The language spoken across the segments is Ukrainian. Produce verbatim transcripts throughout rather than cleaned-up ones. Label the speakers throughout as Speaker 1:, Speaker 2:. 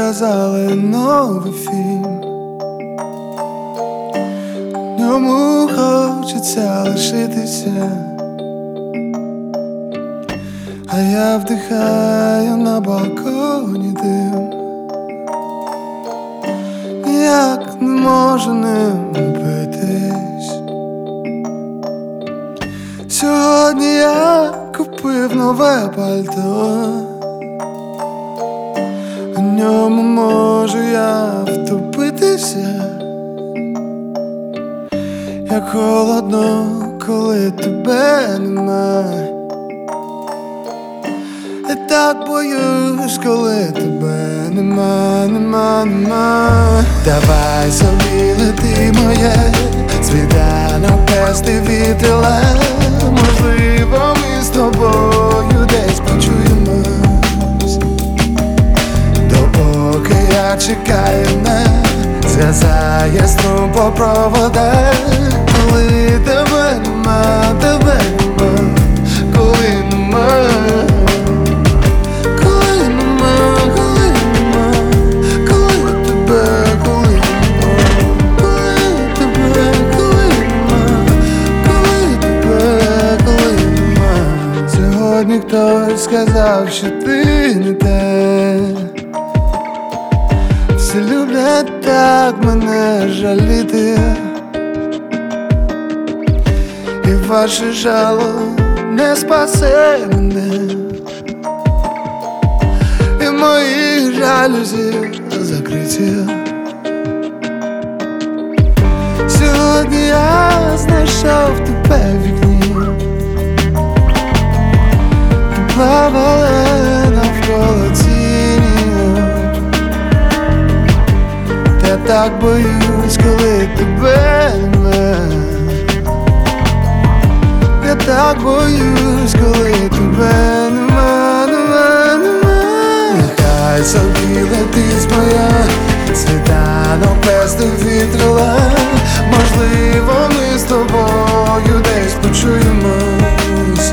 Speaker 1: показали новий фільм. В ньому хочеться лишитися, а я вдихаю на балконі дим. Ніяк не можу ним напитись. Сьогодні я купив нове пальто, в ньому можу я втопитися. Як холодно, коли тебе немає. Я так боюсь, коли тебе нема, нема, нема. Давай собі лети моє, світанок пести вітрила. Можливо, ми з тобою десь почуємось. Допоки я чекаю, не зв'язає струм по проводах. Коли тебе нема, тебе нема, коли нема. Хтось сказав, що ти не те. Всі люблять так мене жаліти, і ваше жало не спасе мене. І мої жалюзі закриті. Сьогодні я знайшов тебе в вікні. Плавали навколо тіні. Я так боюсь, коли тебе нема. Я так боюсь, коли тебе нема, нема, нема. Нехай собі летить моя, світанок пести вітрила. Можливо, ми з тобою десь почуємось.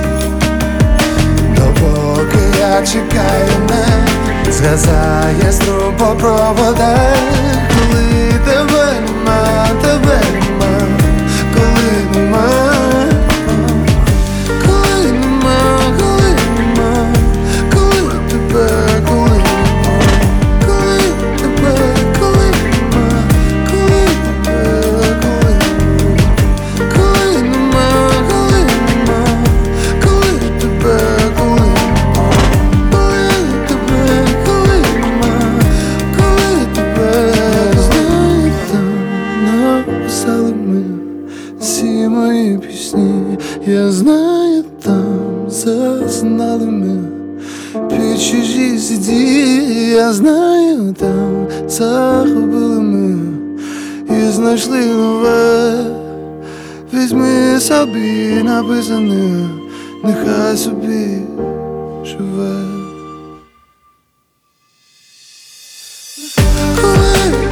Speaker 1: Допоки я чекаю, не зв'язає струм по проводах. Коли тебе нема, тебе нема, коли нема. Коли нема, коли нема, коли тебе, коли нема. Коли тебе, коли нема, коли тебе, коли нема. Коли нема, коли нема, коли тебе, коли. Всі мої пісні, я знаю, там зазнали ми під чужі сіді. Я знаю, там загубили ми і знайшли нове. Візьми собі написане, нехай собі живе. Коли